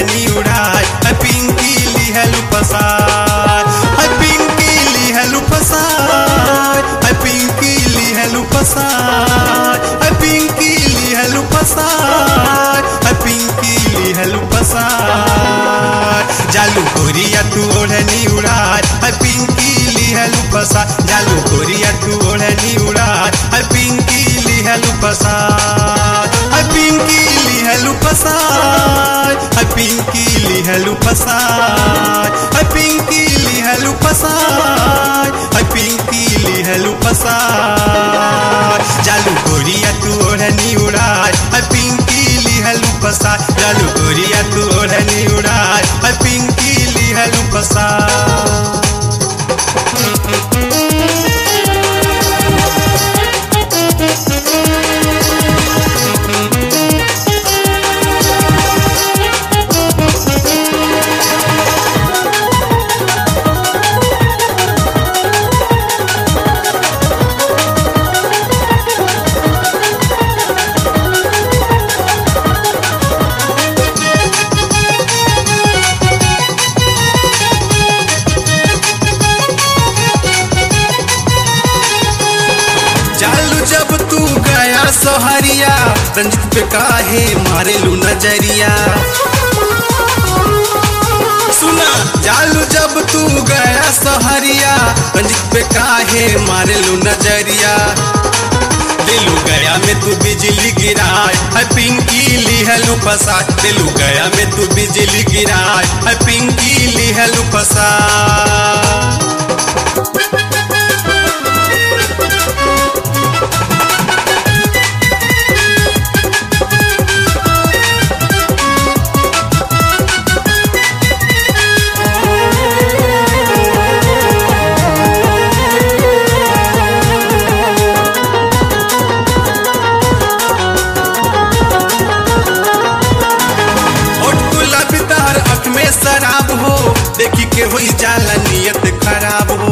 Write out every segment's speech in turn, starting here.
ओढ़नी उड़ाए पिंकी लिहलु फसाए पिंकी लिहलु फसाए पिंकी लिहलु फसाए पिंकी लिहलु फसाए पिंकी लिहलु फसाए जालू गोरिया तू ओढ़नी उड़ाए पिंकी लिहलु फसाए जालू गोरिया तू ओढ़नी उड़ाए पिंकी लिहलु फसाए पिंकी लिहलु फसाए पिंकी लिहलु फसाए पिंकी लिहलु फसाए पिंकी लिहलु फसाए जालू गोरिया तू ओढ़नी उड़ाए पिंकी लिहलु फसाए जालू गोरिया तू ओढ़नी उड़ाए पिंकी लिहलु फसाए जब तू गया सोहरिया रंजित पे काहे मारेलू नजरिया सुना जालू जब तू गया सोहरिया रंजित पे काहे मारेलू नजरिया दिलू गया में तू बिजली गिराए पिंकी लिहलु फसाए दिलू गया में तू बिजली गिराए पिंकी लिहलु फसाए शराब हो देखी के होई जाला नियत खराब हो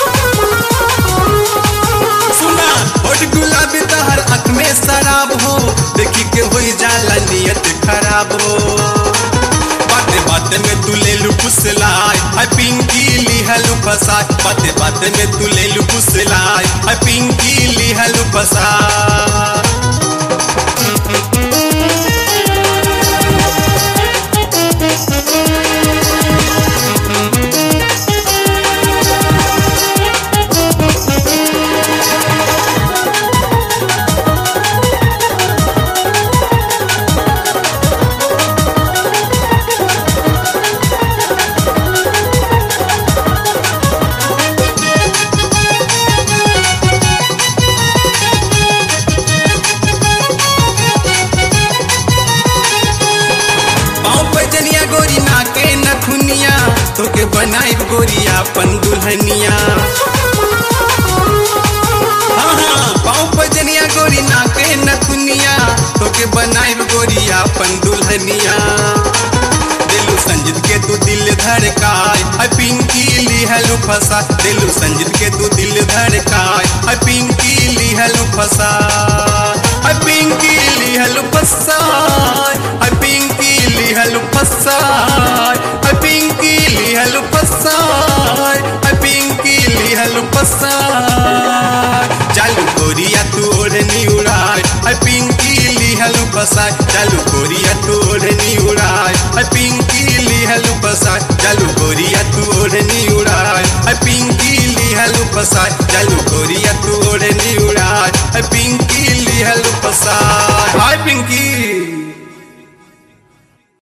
सुना होठ गुलाबी तहर आँख में शराब हो देखी के होई जाला नियत खराब हो बाते बाते में तू ले लू फुसलाए पिंकी लिहलु फसाए बाते बाते में तू ले लू फुसलाए पिंकी लिहलु फसाए गोरी नाके नखुनिया तोके बनाई गोरिया अपन दुल्हनिया पाँव पजनिया गोरी नाके नखुनिया तोके बनाई गोरिया अपन दुल्हनिया दिलू संजित के तू दिल धड़काए पिंकी लिहलु फसाए दिलू संजित के तू दिल धड़काए पिंकी लिहलु फसाए पिंकी लिहलु फसाए पिंकी लिहलु फसाए पिंकी लिहलु फसाए पिंकी लिहलु फसाए जालू गोरिया तू ओढ़नी उड़ाए पिंकी लिहलु फसाए जालू गोरिया तू ओढ़नी उड़ाए पिंकी लिहलु फसाए जालू गोरिया तू ओढ़नी उड़ाए पिंकी लिहलु फसाए जालू गोरिया तू